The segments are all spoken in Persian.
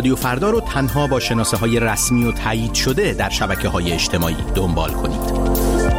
رادیو فردا رو تنها با شناسه‌های رسمی و تایید شده در شبکه‌های اجتماعی دنبال کنید.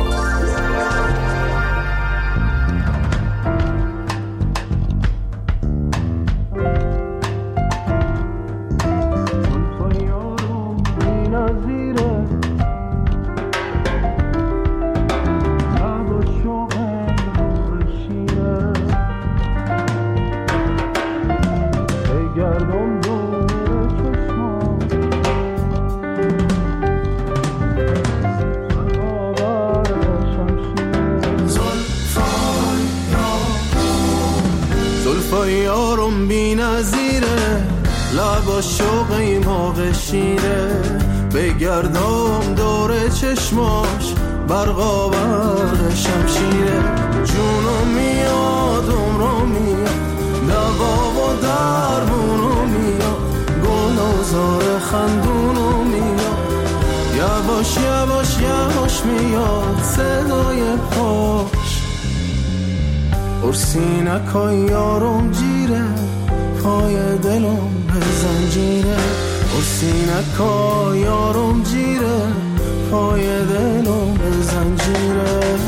یارم بی نظیره لبا شوقی موقع شیره بگردم دور چشماش برقا برق شمشیره جونم میاد عمرم میاد دوا و درمونو میاد گل و زار خندونو میاد یواش یواش یواش میاد صدای پاش ارسینکای یارم جیره پای دلم به زنجیره ارسینکای یارم جیره پای دلم به زنجیره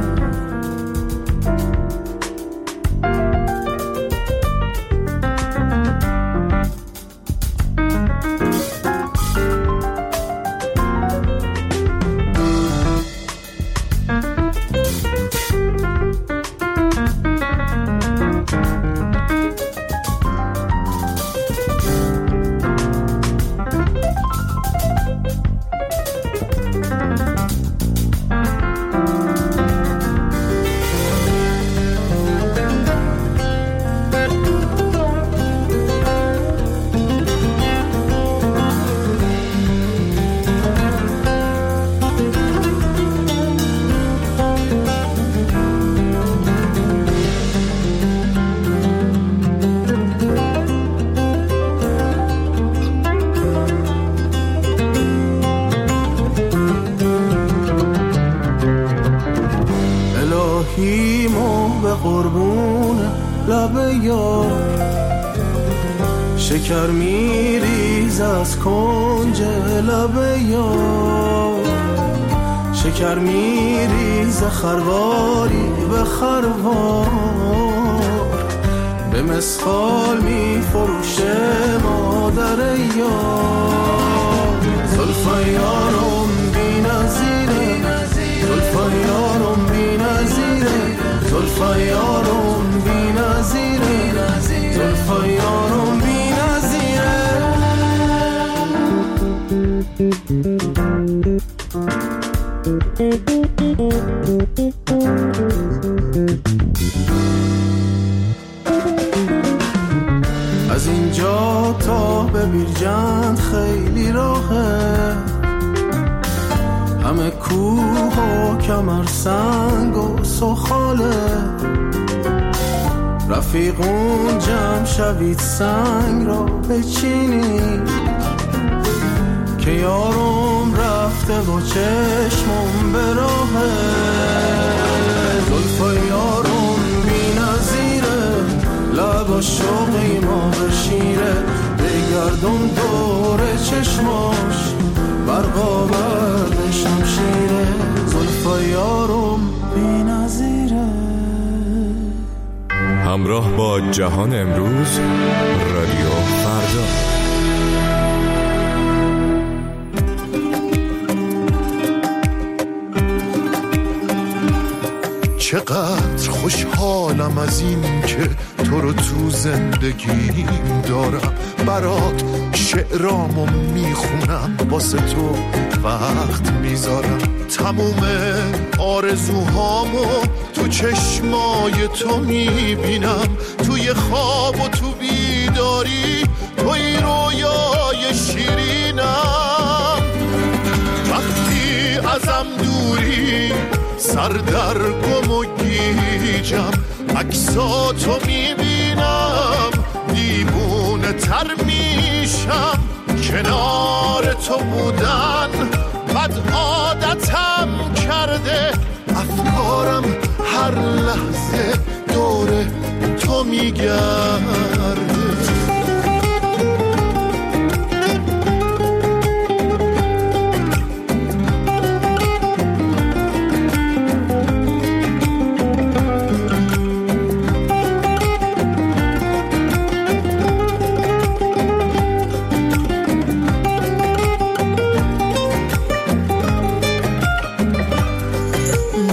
شکر میریز از کنج لب یار شکر میریز خرواری به خروار به مسخال میفروشه مادر یار زلفای یارم بی نظیره زلفای یارم بی نظیره زلفای یارم بی نظیره زلفای یارم بی از اینجا تا به بیرجند خیلی راهه همه کوه و کمر سنگ و سخاله رفیقون جمع شوید سنگ را بچینید که یارم رفته و چشمم به راهه زلفای یارم بی نظیره لبا شوقی ما بشیره بگردم دور چشماش برقا برق شمشیره زلفای یارم بی نظیره. همراه با جهان امروز رادیو فردا. چقدر خوشحالم از این که تو رو تو زندگیم دارم برات شعرامو میخونم واسه تو وقت میذارم تموم آرزوهامو تو چشمای تو میبینم توی خواب و تو بیداری توی رویای شیرینم وقتی ازم دوری سر در گم و گیجم عکساتو میبینم دیوونه تر میشم کنار تو بودن بد عادتم کرده افکارم هر لحظه دور تو میگرده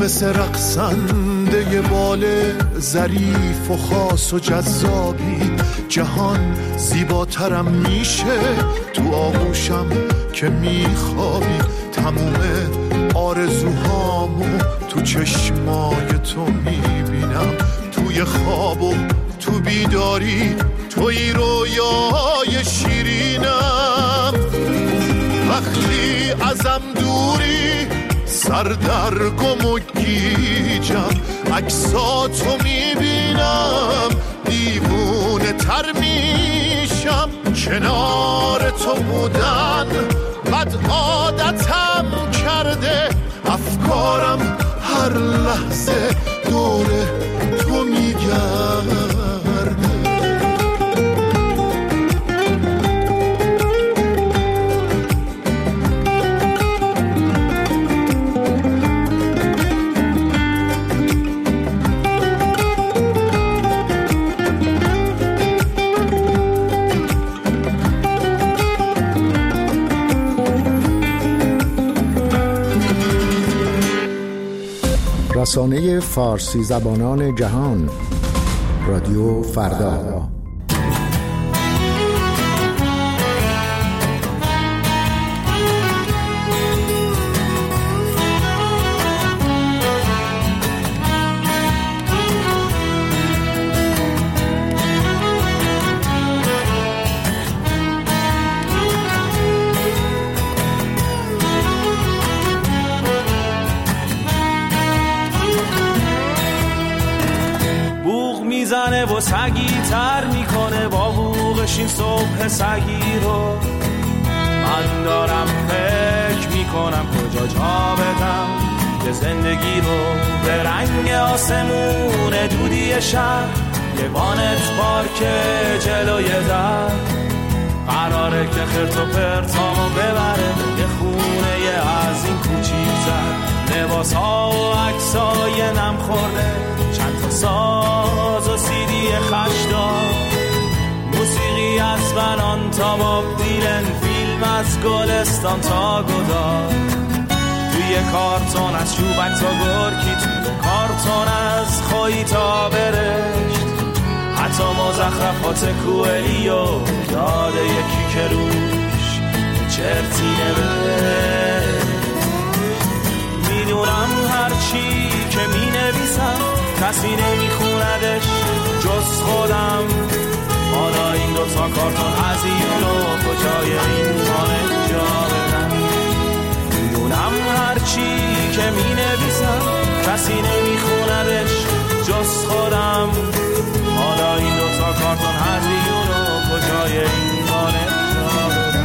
مثل رقصنده بال ظریف و خاص و جذابی. جهان زیباترم میشه تو آغوشم که میخوابی. تموم آرزوهامو تو چشمای تو میبینم، توی خواب و تو بیداری، توی رویای شیرینم. وقتی ازم دوری سردرگم و گیجم، عکساتو میبینم دیوونه تر میشم. کنار تو بودن بد عادتم کرده، افکارم هر لحظه دوره تو میگرده. رسانه فارسی زبانان جهان، رادیو فردا. میزنه و سگی تر میکنه با بوغش این صبح سگی رو. من دارم فکر میکنم کجا جا بدم که زندگی رو به رنگ آسمون دودی شهر. یه وانت پارک جلوی در قراره که خرت و پرتامو ببره یه خونه یه از این کوچیک‌تر. لباس ها و عکسای نم خورده، چند تا ساز و سیدی خشدار، موسیقی از بنان تا باب دیلن، فیلم از گلستان تا گدار. توی کارتون از چوبک تا گرکی، توی کارتون از خویی تا برشت، حتی مزخرفات کوئلیو یاد یکی که روش چرتی نوشت. میدونم هرچی که می نویسم کسی نمیخوندش جز خودم. حالا این دوتا کارتون هزینو کجای این مانه جا بدم. میدونم هرچی که می نویسم کسی نمیخوندش جز خودم. حالا این دوتا کارتون هزینو کجای این مانه جا بدم.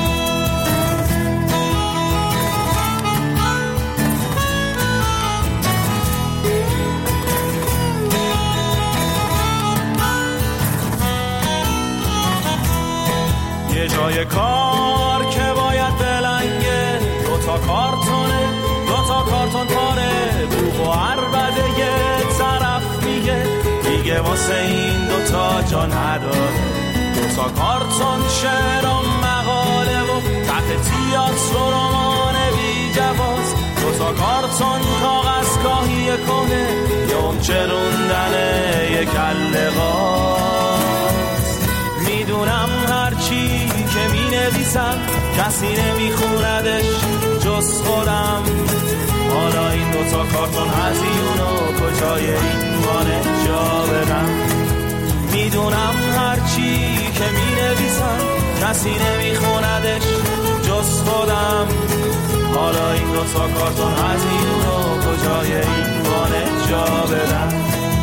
یه جای کار که باید بلنگه، دوتا کارتونه، دوتا کارتون پاره، بوغ و عربده یه طرف میگه دیگه واسه این دوتا جا نداره. دوتا کارتون شعر و مقاله و تحت تیاتر و رمان بی جواز، دوتا کارتون کاغذ کاهی کنه یوم چروندنه یه کله غاز. میدونم هرچی که می نویسم کسی نمیخوندش جز خودم. حالا این دوتا کارتون هزیونو کجای این وانه جا بدم. میدونم هرچی که می نویسم کسی نمیخوندش جز خودم. حالا این دوتا کارتون هزیونو کجای این وانه جا بدم.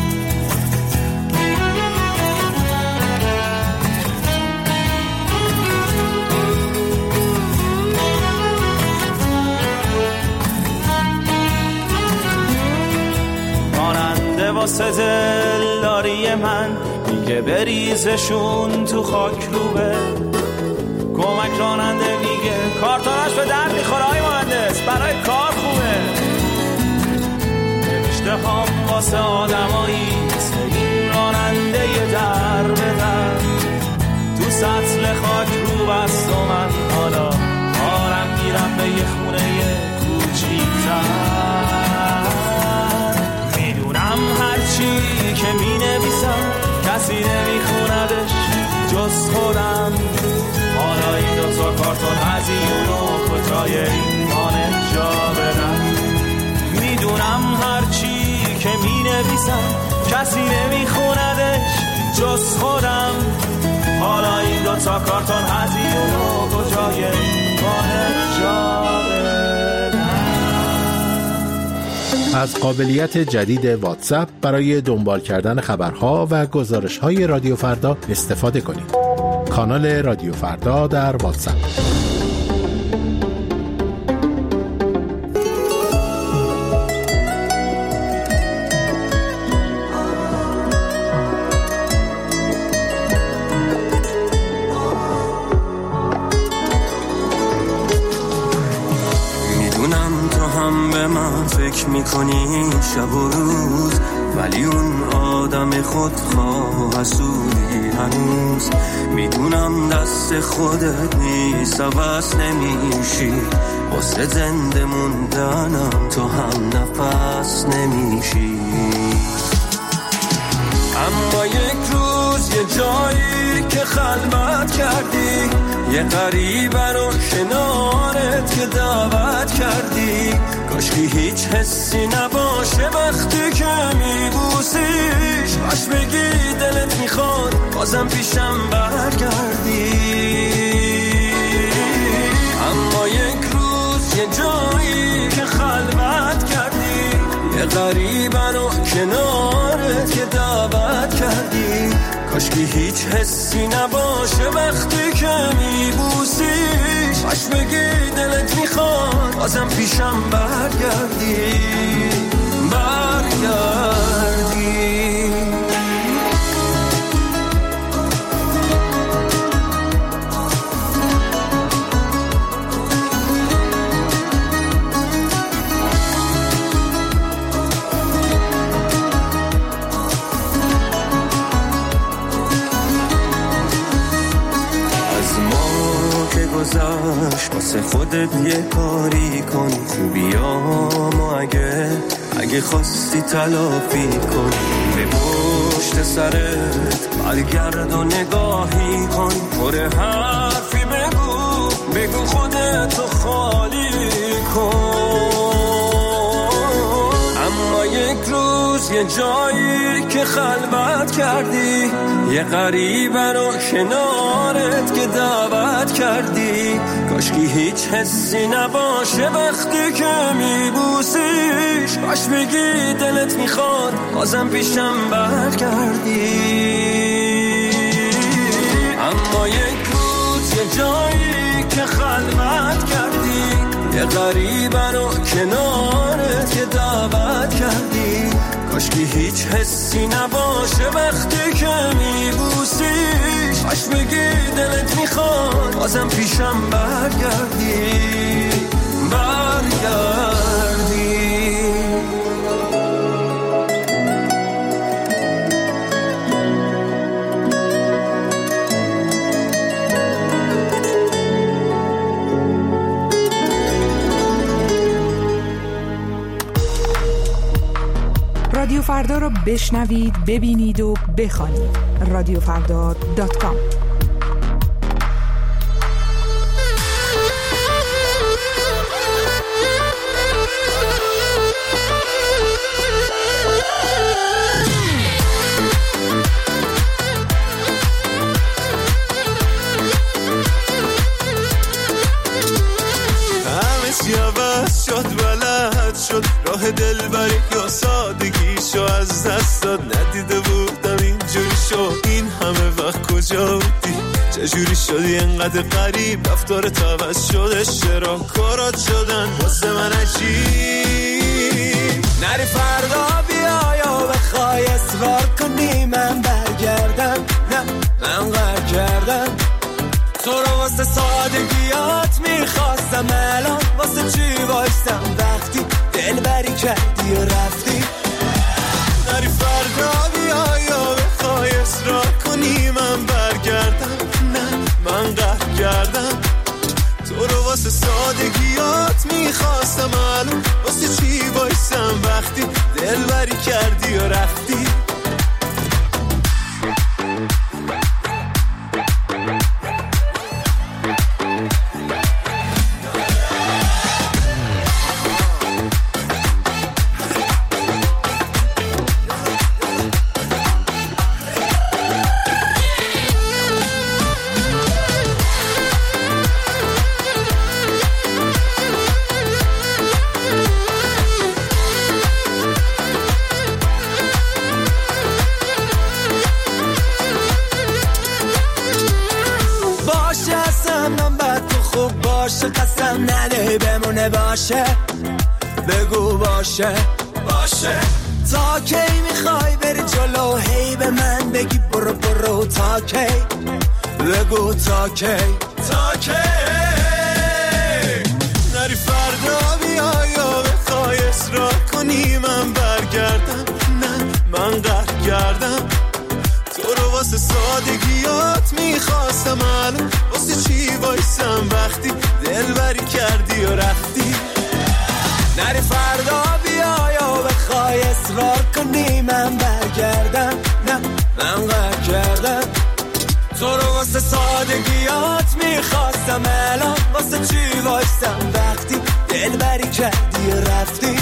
واسه دلداری من میگه بریزشون تو خاک روبه. کمک راننده میگه کارتونش به درد میخوره های مهندس، برای کار خوبه. نوشته هم واسه آدمایی این راننده یه در به در تو سطل خاک رو بست و من حالا آرم میرم به یه خونه کوچیک‌تر. جای ایمان جا بدن. میدونم هرچی که مینویسم کسی نمیخوندش جز خودم. حالا این 2 کارتون هزینه رو کجای ایمان جا بدن. از قابلیت جدید واتساپ برای دنبال کردن خبرها و گزارش‌های رادیو فردا استفاده کنید. کانال رادیو فردا در واتساپ. فکر میکنی شب و روز ولی اون آدم خودخواه حسودی هنوز. میدونم دست خودت نیست عوض نمیشی واسه زنده موندنم تو هم نفس نمیشی. اما یک روز یه جایی که خلوت کردی یه غریبه رو کنارت که دعوت کردی. کاشکی هیچ حسی نباشه وقتی که میبوسیش باش بگی دلت میخواد بازم پیشم برگردی. اما یک روز یه جایی که خلوت کردی یه غریبه رو کنارت که دعوت کردی. کاشکی هیچ حسی نباشه وقتی که میبوسیش باش بگی دلت میخواد بازم پیشم برگردی. واسه خودت یه کاری کن خوبیامو اگه خواستی تلافی کن. به پشت سرت برگرد و نگاهی کن. پر حرفی بگو خودتو خالی کن. اما یک روز یه جایی که خلوت کردی یه غریبه رو کنارت که دعوت کردی. کاشکی هیچ حسی نباشه وقتی که میبوسیش باش بگی دلت میخواد بازم پیشم برگردی. اما یک روز یه جایی که خلوت کردی یه غریبه رو کنارت که دعوت کردی. کاشکی هیچ حسی نباشه وقتی که میبوسیش باش بگی دلت میخواد بازم پیشم برگردی. رادیو فردا رو بشنوید، ببینید و بخوانید. radiofrda.com. شد راه دلبری یا سادگیشو از دست داد. ندیده بودم اینجوری شد این همه وقت کجا بودی؟ چجوری شدی انقدر غریب؟ رفتارت عوض شدش چرا کارات شدن واسه من عجیب؟ نری فردا بیا یا بخوای اصرار کنی من برگردم. نه من قهر کردم تو رو واسه سادگیات میخواستم. الان واسه چی بایستم وقتی دلبری کردی و رفتی؟ نری فردا بیا یا بخوای اصرار کنی من برگردم. نه من قهر کردم تو رو واسه سادگیات میخواستم. الان واسه چی بایستم وقتی دلبری کردی و رفتی؟ باشه بگو باشه باشه تا کی میخوای بری جلو هی به من بگی برو برو تا کی بگو تا کی نری فردا بیای یا بخوای اصرار کنی من برگردم نه من قهر کردم تو رو واسه سادگیات میخواستم الان واسه چی وایسم وقتی دلبری کردی و رفتی نری فردا بیای یا بخوای اصرار کنی من برگردم نه من قهر کردم تو رو واسه سادگیات میخواستم الان واسه چی وایسم وقتی دلبری کردی و رفتی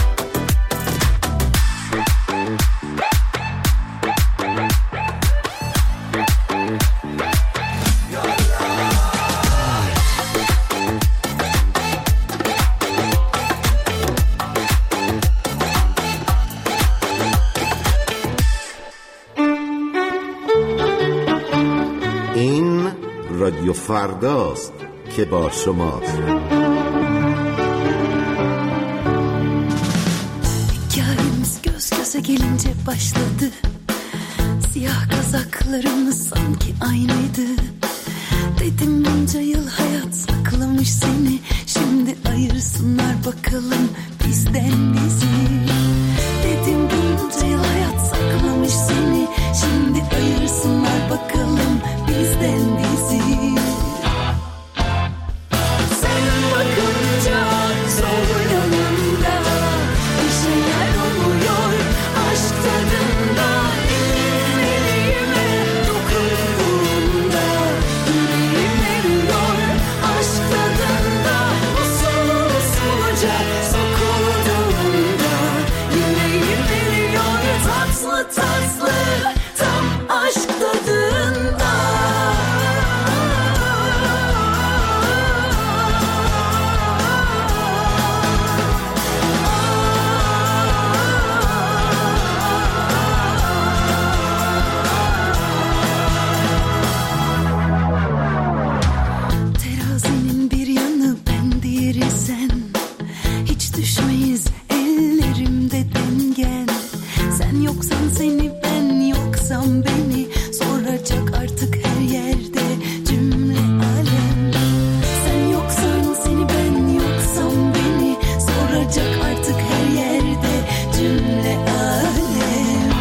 این رادیو فرداست که با شماست. Hikayemiz göz göze gelince başladı. Siyah kazaklarımız sanki aynıydı. Dedim bunca yıl hayat saklamış seni. Şimdi ayırsınlar bakalım bizden bizi. Dedim bunca yıl hayat saklamış seni. Şimdi ayırsınlar bakalım bizden bizi. Sen bakınca sol yanımda bir şeyler oluyor. Aşk tadında elime dokunduğunda yüreğim eriyor. Aşk tadında usul usulca sokulduğunda yüreğim eriyor. Tatlı tatlı tam aşk tadında. Terazinin bir yanı ben diğeri sen. Hiç düşmeyiz ellerimde dengen. Sen yoksan seni ben yoksam beni soracak artık her yerde cümle alem. Sen yoksan seni ben yoksam beni soracak artık her yerde cümle alem.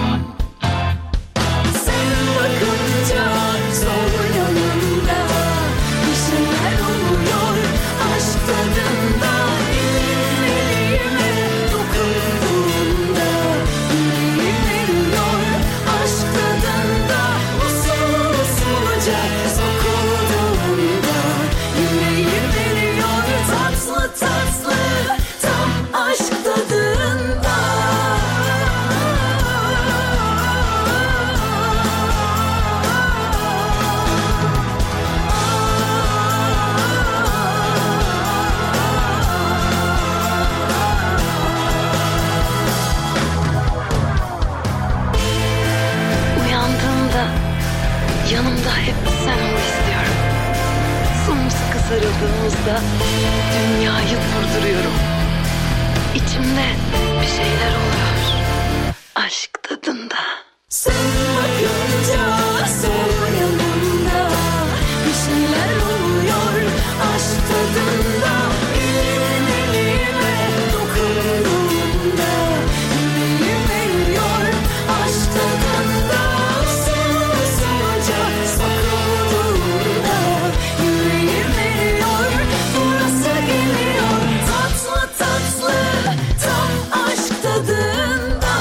Sen bakınca sol yanımda bir şeyler oluyor. Aşk tadında elime dokunduğunda yüreğim eriyor. Aşk tadında usul usulca sokulduğunda yüreğim eriyor. Tatlı tatlı tam aşk tadında. Uyandığımda yanımda hep sen ol istiyorum. Sımsıkı sarıldığımızda dünyayı durduruyorum. İçimde bir şeyler oluyor. Aşk tadında. Sen bakınca sol yanımda bir şeyler oluyor. Aşk tadında elime dokunduğunda yüreğim eriyor. Aşk tadında usul usulca sokulduğunda yüreğim eriyor. Burası geliyor tatlı tatlı tam aşk tadında.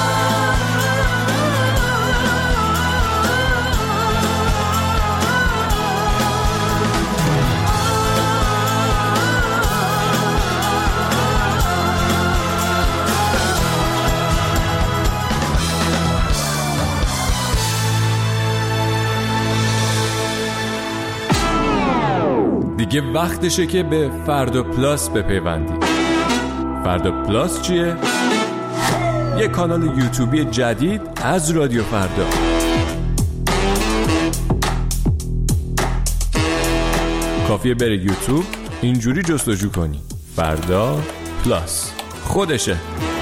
دیگه وقتشه که به فردا پلاس بپیوندید. فردا پلاس چیه؟ یه کانال یوتیوبی جدید از رادیو فردا. کافیه بره یوتیوب اینجوری جستجو کنی فردا پلاس خودشه.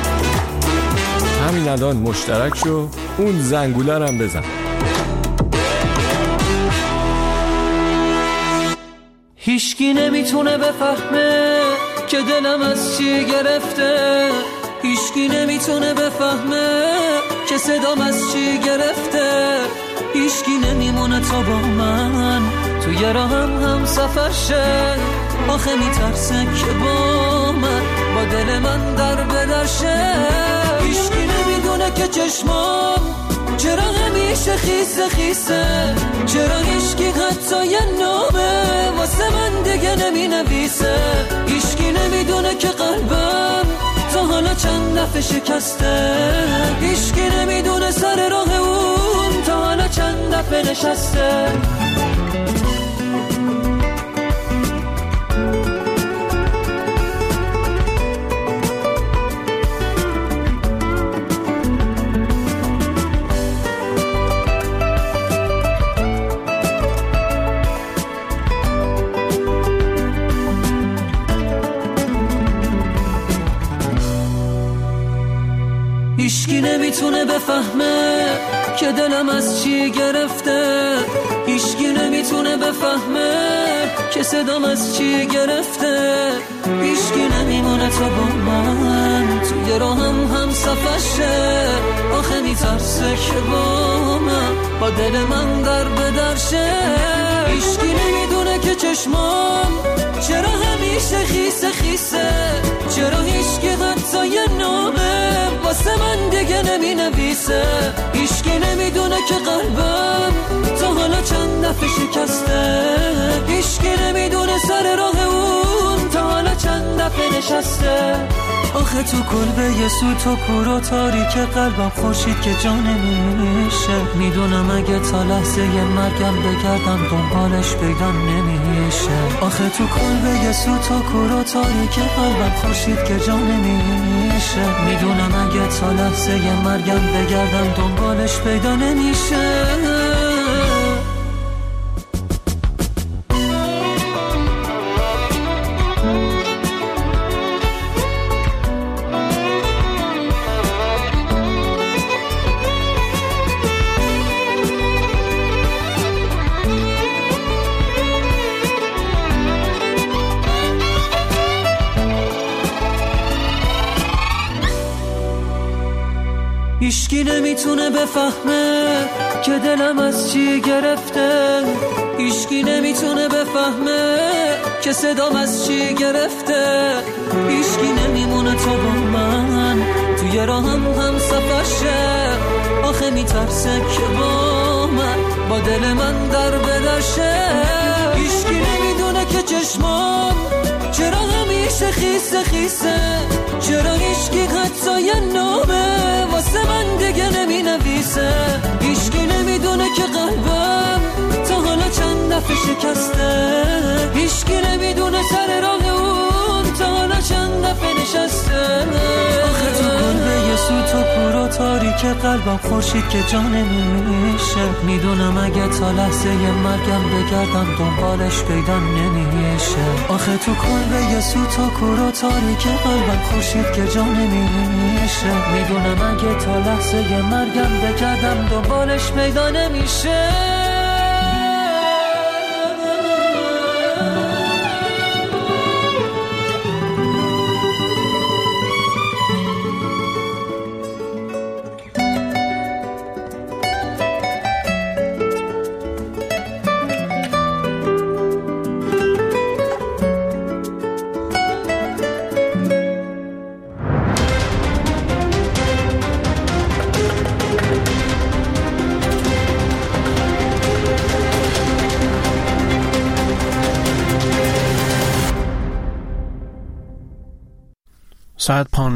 همین الان مشترک شو، اون زنگوله رو هم بزن. هیچکی نمیتونه بفهمه که دلم از چی گرفته، هیچکی نمیتونه بفهمه که صدام از چی گرفته، هیچکی نمیمونه تا با من توی راهم هم سفر شه. آخه میترسه که با من با دل من در بدرشه. هیچکی نمیدونه که چشمام چرا همیشه خیسه خیسه، چرا هیچکی حتی یه نامه واسه من دیگه نمی نویسه. هیچکی نمیدونه که قلبم تا حالا چند دفعه شکسته، هیچکی نمیدونه سر راه اون تا حالا چند دفعه نشسته. هیچکی نمیتونه بفهمه که دلم از چی گرفته، هیچکی نمیتونه بفهمه که صدام از چی گرفته، هیچکی نمیمونه تا با من توی راهم هم سفر شه. آخه میترسه که با من با دل من در بدرشه. هیچکی نمیدونه که چشمام چرا همیشه خیسه خیسه، چرا هیچکی حتی یه نامه واسه من دیگه نمی نویسه. هیچکی نمیدونه که قلبم تا حالا چند دفعه شکسته، هیچکی نمیدونه سر راه اون تا حالا چند دفعه نشسته. آخه تو کلبه یه سوت و کور و تاریک قلبم خورشید که جا نمیشه. میدونم اگه تا لحظه مرگم بگردم دنبالش پیدا نمیشه. آخه تو کلبه یه سوت و کور و تاریک قلبم خورشید که جا نمیشه. میدونم اگه تا لحظه مرگم بگردم دنبالش پیدا نمیشه. هیچکی نمیتونه بفهمه که دلم از چی گرفته، هیچکی نمیتونه بفهمه که صدام از چی گرفته، هیچکی نمیمونه تا با من توی راهم هم سفر شه. آخه میترسه که با من با دل من در بدرشه. هیچکی نمیدونه که چشمام چرا همیشه خیسه خیسه، چرا هیچکی حتی یه نامه واسه من دیگه نمی نویسه. هیچکی نمیدونه که قلبم تا حالا چند دفعه شکسته، هیچکی نمیدونه سر راه اون تا حالا چند دفعه نشسته. آخه تو کلبه یه سوت و کور و تاریک قلبم خورشید که جا نمیشه. میدونم اگه تا لحظه مرگم بگردم دنبالش پیدا نمیشه. آخه تو کلبه یه سوت و کور و تاریک قلبم خورشید که جا نمیشه. میدونم اگه تا لحظه مرگم بگردم دنبالش پیدا نمیشه. ساعت